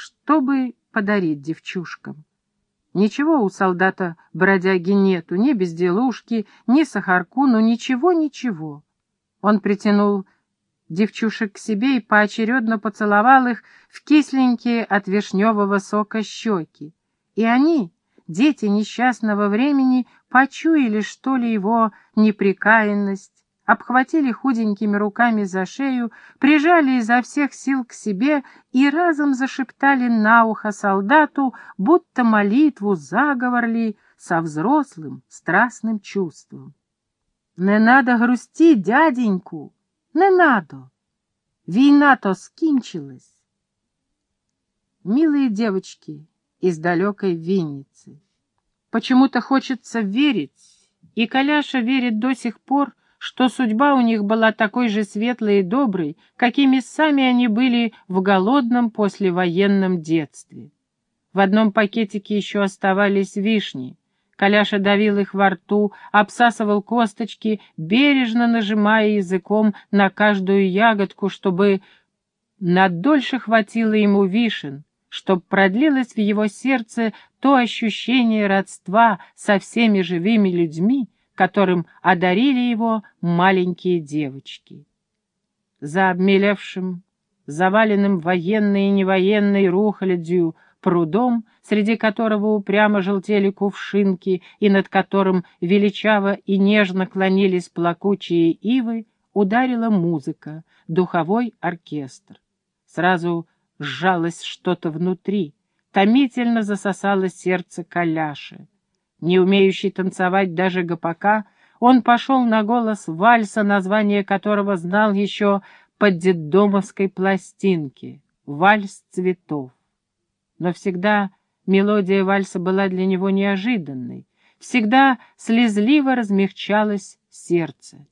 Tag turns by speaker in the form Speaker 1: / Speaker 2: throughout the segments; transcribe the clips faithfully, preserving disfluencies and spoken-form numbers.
Speaker 1: что бы подарить девчушкам. Ничего у солдата-бродяги нету, ни безделушки, ни сахарку, ну ничего-ничего. Он притянул девчушек к себе и поочередно поцеловал их в кисленькие от вишневого сока щеки. И они, дети несчастного времени, почуяли, что ли, его непрекаянность, обхватили худенькими руками за шею, прижали изо всех сил к себе и разом зашептали на ухо солдату, будто молитву, заговор ли, со взрослым страстным чувством. «Не надо грустить, дяденьку, не надо. Війна-то скінчилась». Милые девочки из далекой Винницы. Почему-то хочется верить, и Коляша верит до сих пор, что судьба у них была такой же светлой и доброй, какими сами они были в голодном послевоенном детстве. В одном пакетике еще оставались вишни. Коляша давил их во рту, обсасывал косточки, бережно нажимая языком на каждую ягодку, чтобы надольше хватило ему вишен, чтоб продлилось в его сердце то ощущение родства со всеми живыми людьми, которым одарили его маленькие девочки. За обмелевшим, заваленным военной и невоенной рухлядью прудом, среди которого упрямо желтели кувшинки и над которым величаво и нежно клонились плакучие ивы, ударила музыка, духовой оркестр. Сразу сжалось что-то внутри, томительно засосало сердце Коляши. Не умеющий танцевать даже гопака, он пошел на голос вальса, название которого знал еще по детдомовской пластинке — «Вальс цветов». Но всегда мелодия вальса была для него неожиданной, всегда слезливо размягчалось сердце.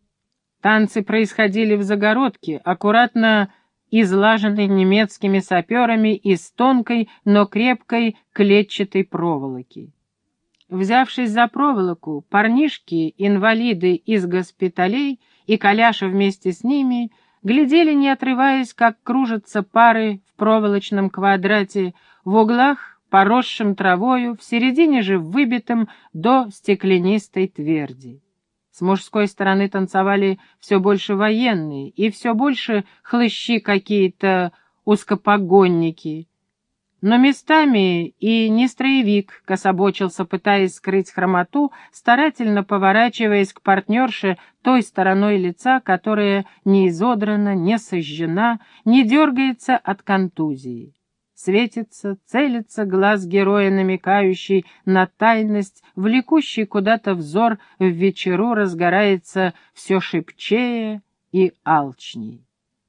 Speaker 1: Танцы происходили в загородке, аккуратно излаженной немецкими саперами из тонкой, но крепкой клетчатой проволоки. Взявшись за проволоку, парнишки-инвалиды из госпиталей и Коляша вместе с ними глядели, не отрываясь, как кружатся пары в проволочном квадрате, в углах, поросшим травою, в середине же выбитым до стеклянистой тверди. С мужской стороны танцевали все больше военные и все больше хлыщи какие-то узкопогонники. Но местами и не строевик кособочился, пытаясь скрыть хромоту, старательно поворачиваясь к партнерше той стороной лица, которая не изодрана, не сожжена, не дергается от контузии. Светится, целится глаз героя, намекающий на тайность, влекущий куда-то взор в вечеру разгорается все шибчее и алчней.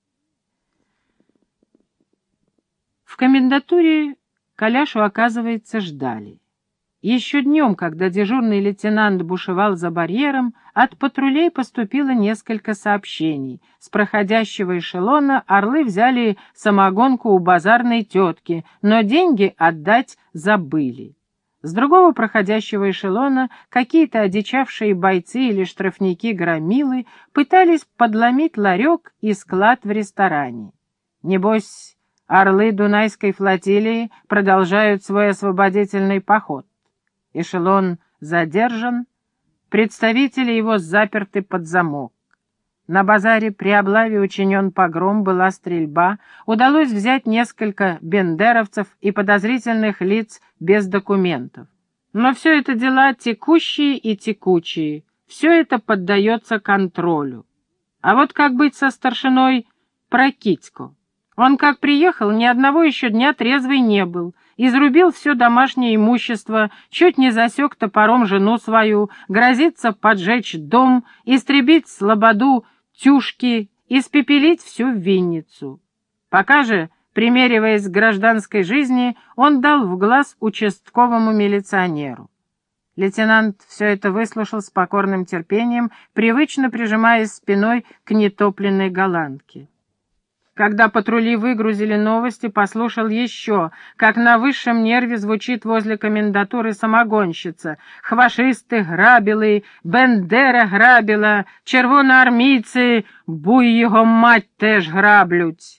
Speaker 1: В комендатуре Коляшу, оказывается, ждали. Еще днем, когда дежурный лейтенант бушевал за барьером, от патрулей поступило несколько сообщений. С проходящего эшелона орлы взяли самогонку у базарной тетки, но деньги отдать забыли. С другого проходящего эшелона какие-то одичавшие бойцы или штрафники-громилы пытались подломить ларек и склад в ресторане. Небось, орлы Дунайской флотилии продолжают свой освободительный поход. Эшелон задержан, представители его заперты под замок. На базаре при облаве учинен погром, была стрельба, удалось взять несколько бендеровцев и подозрительных лиц без документов. Но все это дела текущие и текучие, все это поддается контролю. А вот как быть со старшиной Прокитько? Он как приехал, ни одного еще дня трезвый не был, изрубил все домашнее имущество, чуть не засек топором жену свою, грозится поджечь дом, истребить слободу тюшки, испепелить всю Винницу. Пока же, примериваясь к гражданской жизни, он дал в глаз участковому милиционеру. Лейтенант все это выслушал с покорным терпением, привычно прижимаясь спиной к нетопленной голландке. Когда патрули выгрузили новости, послушал еще, как на высшем нерве звучит возле комендатуры самогонщица. «Хвашисты грабили, Бендера грабила, червоноармійці, буй його мать, теж граблють».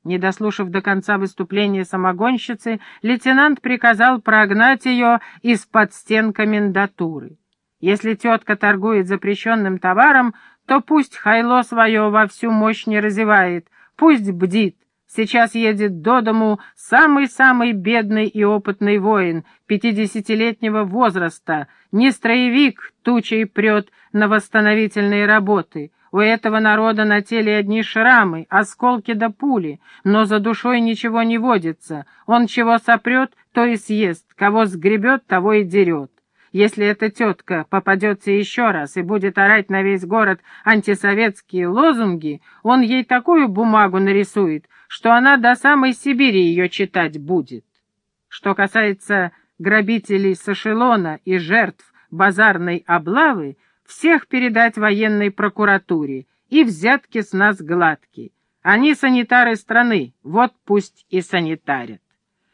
Speaker 1: Не дослушав до конца выступления самогонщицы, лейтенант приказал прогнать ее из-под стен комендатуры. Если тетка торгует запрещенным товаром, то пусть хайло свое во всю мощь не разевает, пусть бдит. Сейчас едет до дому самый-самый бедный и опытный воин, пятидесятилетнего возраста, не строевик тучей прет на восстановительные работы. У этого народа на теле одни шрамы, осколки да пули, но за душой ничего не водится. Он чего сопрет, то и съест, кого сгребет, того и дерет. Если эта тетка попадется еще раз и будет орать на весь город антисоветские лозунги, он ей такую бумагу нарисует, что она до самой Сибири ее читать будет. Что касается грабителей с эшелона и жертв базарной облавы, всех передать военной прокуратуре, и взятки с нас гладкие. Они санитары страны, вот пусть и санитарят.